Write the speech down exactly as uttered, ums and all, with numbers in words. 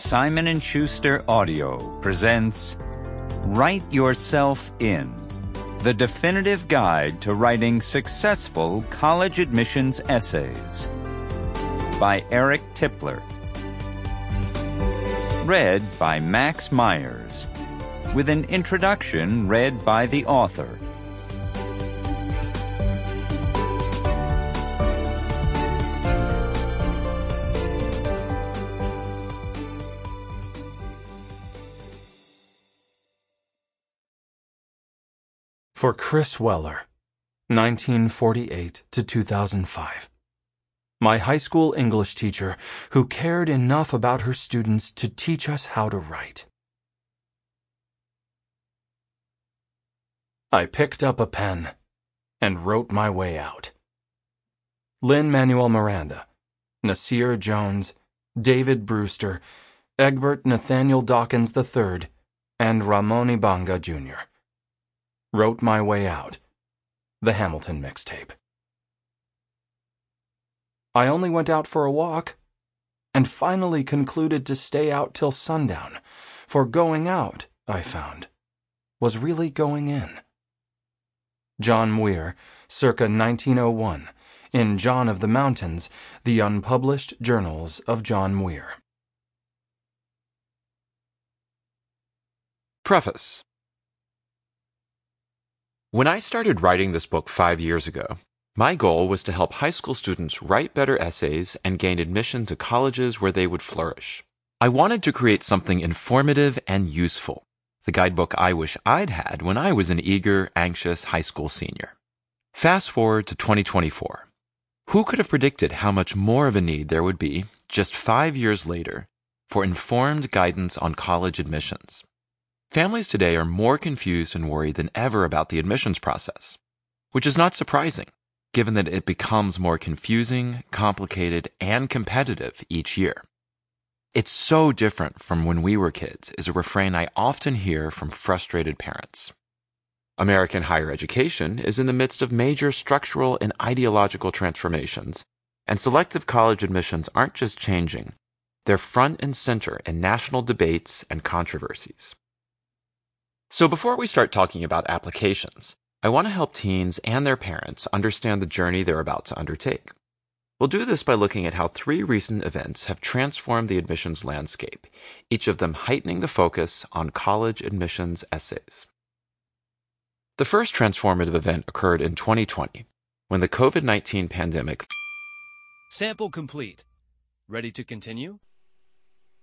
Simon and Schuster Audio presents Write Yourself In, the definitive guide to writing successful college admissions essays, by Eric Tipler. Read by Max Myers, with an introduction read by the author. For Chris Weller, nineteen forty-eight to two thousand five. My high school English teacher who cared enough about her students to teach us how to write. I picked up a pen and wrote my way out. Lin-Manuel Miranda, Nasir Jones, David Brewster, Egbert Nathaniel Dawkins the third, and Ramon Ibanga Junior Wrote my way out. The Hamilton Mixtape. I only went out for a walk, and finally concluded to stay out till sundown, for going out, I found, was really going in. John Muir, circa nineteen oh one, in John of the Mountains, the unpublished journals of John Muir. Preface. When I started writing this book five years ago, my goal was to help high school students write better essays and gain admission to colleges where they would flourish. I wanted to create something informative and useful, the guidebook I wish I'd had when I was an eager, anxious high school senior. Fast forward to twenty twenty-four. Who could have predicted how much more of a need there would be, just five years later, for informed guidance on college admissions? Families today are more confused and worried than ever about the admissions process, which is not surprising, given that it becomes more confusing, complicated, and competitive each year. It's so different from when we were kids is a refrain I often hear from frustrated parents. American higher education is in the midst of major structural and ideological transformations, and selective college admissions aren't just changing, they're front and center in national debates and controversies. So before we start talking about applications, I want to help teens and their parents understand the journey they're about to undertake. We'll do this by looking at how three recent events have transformed the admissions landscape, each of them heightening the focus on college admissions essays. The first transformative event occurred in twenty twenty, when the COVID nineteen pandemic. Sample complete. Ready to continue?